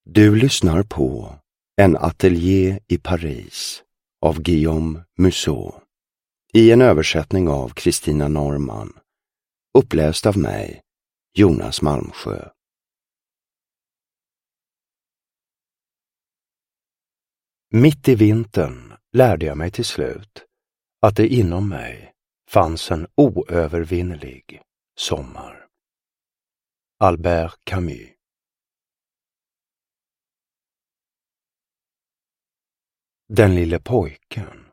Du lyssnar på En ateljé i Paris av Guillaume Musso i en översättning av Kristina Norman, uppläst av mig, Jonas Malmsjö. Mitt i vintern lärde jag mig till slut att det inom mig fanns en oövervinnerlig sommar. Albert Camus. Den lille pojken.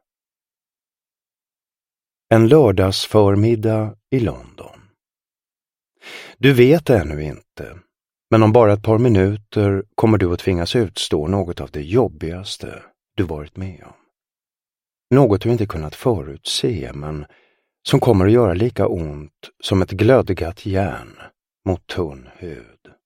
En lördagsförmiddag i London. Du vet ännu inte, men om bara ett par minuter kommer du att tvingas utstå något av det jobbigaste du varit med om. Något du inte kunnat förutse, men som kommer att göra lika ont som ett glödgat järn mot tunn hud.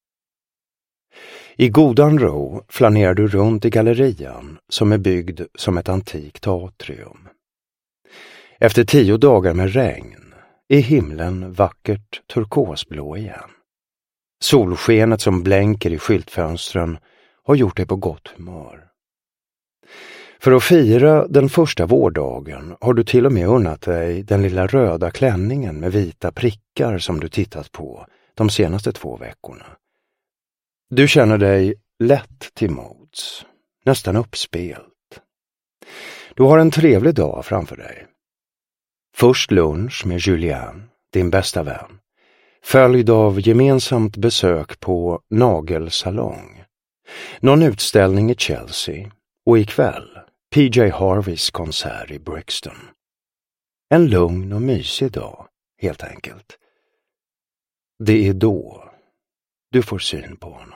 I godan ro flanerar du runt i gallerian som är byggd som ett antikt atrium. Efter 10 dagar med regn är himlen vackert turkosblå igen. Solskenet som blänker i skyltfönstren har gjort dig på gott humör. För att fira den första vårdagen har du till och med unnat dig den lilla röda klänningen med vita prickar som du tittat på de senaste 2 veckorna. Du känner dig lätt till mods, nästan uppspelt. Du har en trevlig dag framför dig. Först lunch med Julien, din bästa vän, följd av gemensamt besök på nagelsalong, någon utställning i Chelsea och ikväll PJ Harveys konsert i Brixton. En lugn och mysig dag, helt enkelt. Det är då du får syn på honom.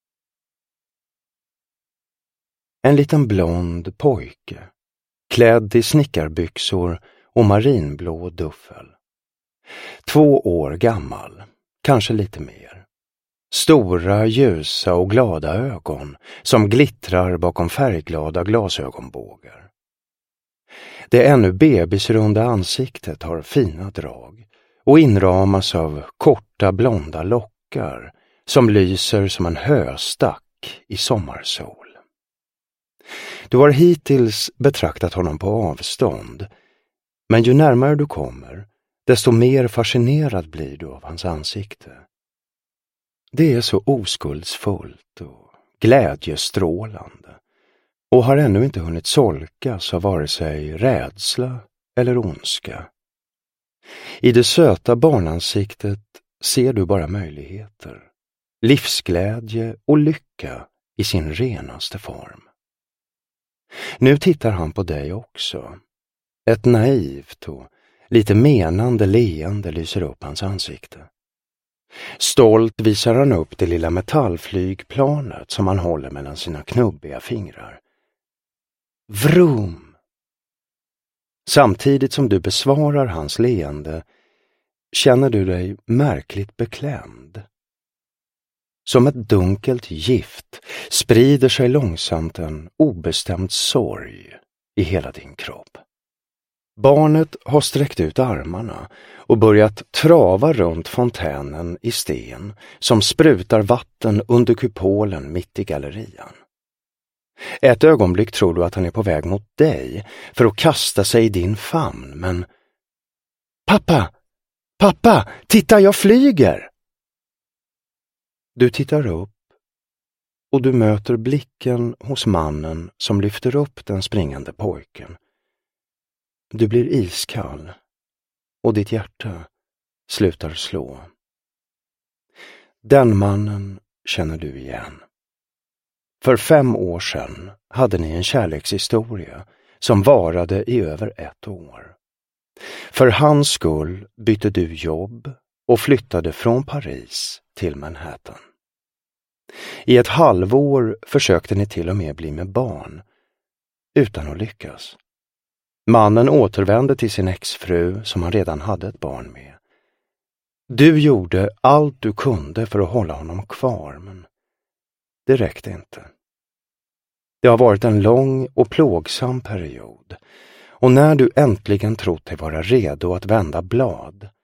En liten blond pojke, klädd i snickarbyxor och marinblå duffel. 2 år gammal, kanske lite mer. Stora, ljusa och glada ögon som glittrar bakom färgglada glasögonbågar. Det ännu bebisrunda ansiktet har fina drag och inramas av korta blonda lockar som lyser som en höstack i sommarsol. Du har hittills betraktat honom på avstånd, men ju närmare du kommer, desto mer fascinerad blir du av hans ansikte. Det är så oskuldsfullt och glädjestrålande och har ännu inte hunnit solkas av vare sig rädsla eller ondska. I det söta barnansiktet ser du bara möjligheter, livsglädje och lycka i sin renaste form. Nu tittar han på dig också. Ett naivt och lite menande leende lyser upp hans ansikte. Stolt visar han upp det lilla metallflygplanet som han håller mellan sina knubbiga fingrar. Vroom! Samtidigt som du besvarar hans leende känner du dig märkligt beklämd. Som ett dunkelt gift sprider sig långsamt en obestämd sorg i hela din kropp. Barnet har sträckt ut armarna och börjat trava runt fontänen i sten som sprutar vatten under kupolen mitt i gallerian. Ett ögonblick tror du att han är på väg mot dig för att kasta sig i din famn, men... Pappa! Pappa! Titta, jag flyger! Du tittar upp och du möter blicken hos mannen som lyfter upp den springande pojken. Du blir iskall och ditt hjärta slutar slå. Den mannen känner du igen. För 5 år sedan hade ni en kärlekshistoria som varade i över 1 år. För hans skull bytte du jobb och flyttade från Paris till Manhattan. I ett halvår försökte ni till och med bli med barn, utan att lyckas. Mannen återvände till sin exfru som han redan hade ett barn med. Du gjorde allt du kunde för att hålla honom kvar, men det räckte inte. Det har varit en lång och plågsam period, och när du äntligen trott dig vara redo att vända blad